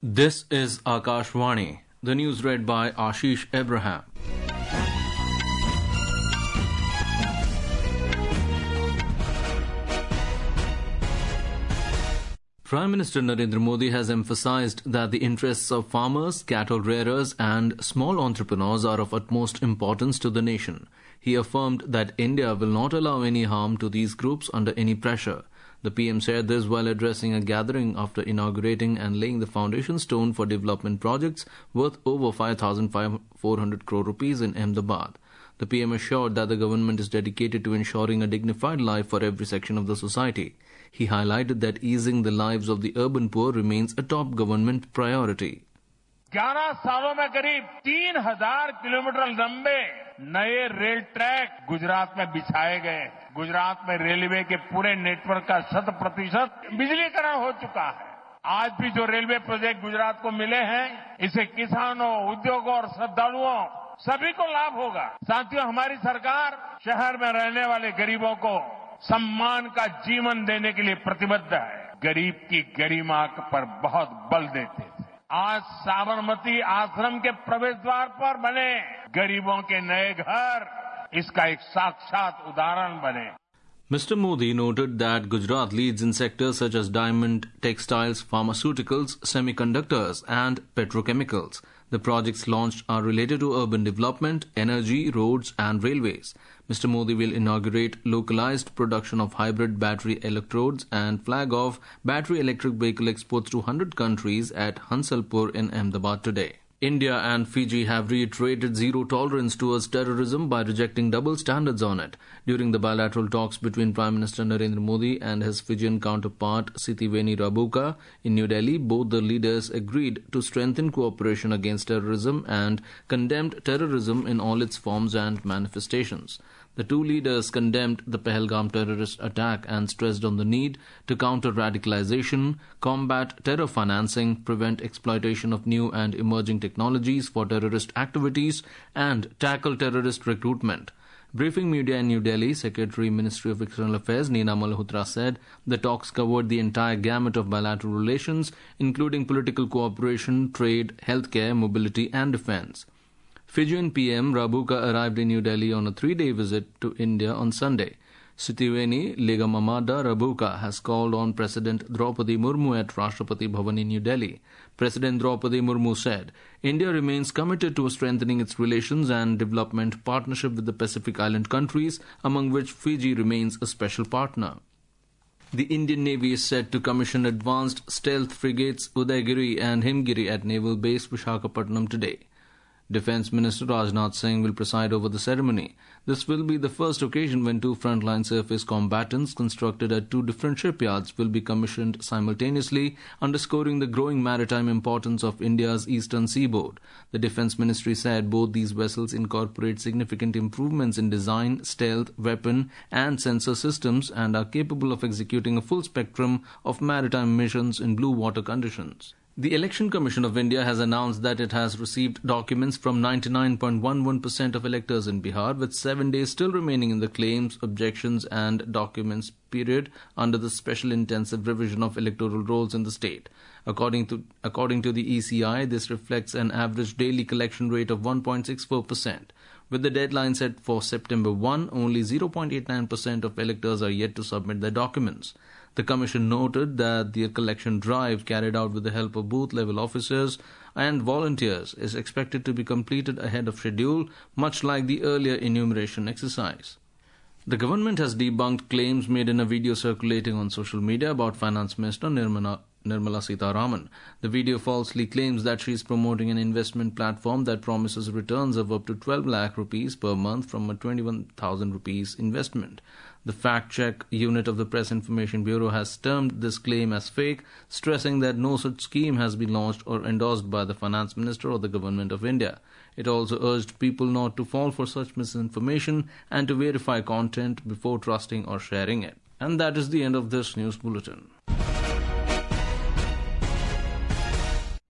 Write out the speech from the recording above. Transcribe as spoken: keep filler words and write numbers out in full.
This is Akashvani. The news read by Ashish Abraham. Prime Minister Narendra Modi has emphasized that the interests of farmers, cattle rearers and small entrepreneurs are of utmost importance to the nation. He affirmed that India will not allow any harm to these groups under any pressure. The P M said this while addressing a gathering after inaugurating and laying the foundation stone for development projects worth over five thousand four hundred crore rupees in Ahmedabad. The P M assured that the government is dedicated to ensuring a dignified life for every section of the society. He highlighted that easing the lives of the urban poor remains a top government priority. ग्यारह सालों में करीब तीन हजार kilometre लंबे नए rail track Gujarat में बिछाए गए। गुजरात में रेलवे के पूरे नेटवर्क का शत प्रतिशत बिजलीकरण हो चुका है। आज भी जो रेलवे प्रोजेक्ट गुजरात को मिले हैं, इससे किसानों, उद्योगों और श्रद्धालुओं सभी को लाभ होगा। साथियों, हमारी सरकार शहर में रहने वाले गरीबों को सम्मान का जीवन देने के लिए प्रतिबद्ध है। गरीब की गरिमा पर बहुत बल देते थे। आज साबरमती आश्रम के प्रवेश द्वार पर बने गरीबों के नए घर इसका एक साक्षात उदाहरण बने। Mister Modi noted that Gujarat leads in sectors such as diamond, textiles, pharmaceuticals, semiconductors and petrochemicals. The projects launched are related to urban development, energy, roads and railways. Mister Modi will inaugurate localized production of hybrid battery electrodes and flag off battery electric vehicle exports to one hundred countries at Hansalpur in Ahmedabad today. India and Fiji have reiterated zero tolerance towards terrorism by rejecting double standards on it. During the bilateral talks between Prime Minister Narendra Modi and his Fijian counterpart Sitiveni Rabuka in New Delhi, both the leaders agreed to strengthen cooperation against terrorism and condemned terrorism in all its forms and manifestations. The two leaders condemned the Pahalgam terrorist attack and stressed on the need to counter radicalization, combat terror financing, prevent exploitation of new and emerging technologies for terrorist activities, and tackle terrorist recruitment. Briefing media in New Delhi, Secretary Ministry of External Affairs Neena Malhotra said the talks covered the entire gamut of bilateral relations, including political cooperation, trade, healthcare, mobility, and defense. Fijian P M Rabuka arrived in New Delhi on a three-day visit to India on Sunday. Sitiveni Legamamada Rabuka has called on President Draupadi Murmu at Rashtrapati Bhavan in New Delhi. President Draupadi Murmu said, India remains committed to strengthening its relations and development partnership with the Pacific Island countries, among which Fiji remains a special partner. The Indian Navy is set to commission advanced stealth frigates Udaygiri and Himgiri at Naval Base Visakhapatnam today. Defence Minister Rajnath Singh will preside over the ceremony. This will be the first occasion when two frontline surface combatants constructed at two different shipyards will be commissioned simultaneously, underscoring the growing maritime importance of India's eastern seaboard. The Defence Ministry said both these vessels incorporate significant improvements in design, stealth, weapon and sensor systems and are capable of executing a full spectrum of maritime missions in blue water conditions. The Election Commission of India has announced that it has received documents from ninety-nine point one one percent of electors in Bihar, with seven days still remaining in the claims, objections and documents period under the special intensive revision of electoral rolls in the state. According to, according to the E C I, this reflects an average daily collection rate of one point six four percent. With the deadline set for September first, only zero point eight nine percent of electors are yet to submit their documents. The Commission noted that the collection drive carried out with the help of booth-level officers and volunteers is expected to be completed ahead of schedule, much like the earlier enumeration exercise. The government has debunked claims made in a video circulating on social media about Finance Minister Nirmala Nirmala Sitharaman. The video falsely claims that she is promoting an investment platform that promises returns of up to twelve lakh rupees per month from a twenty-one thousand rupees investment. The fact-check unit of the Press Information Bureau has termed this claim as fake, stressing that no such scheme has been launched or endorsed by the Finance Minister or the Government of India. It also urged people not to fall for such misinformation and to verify content before trusting or sharing it. And that is the end of this news bulletin.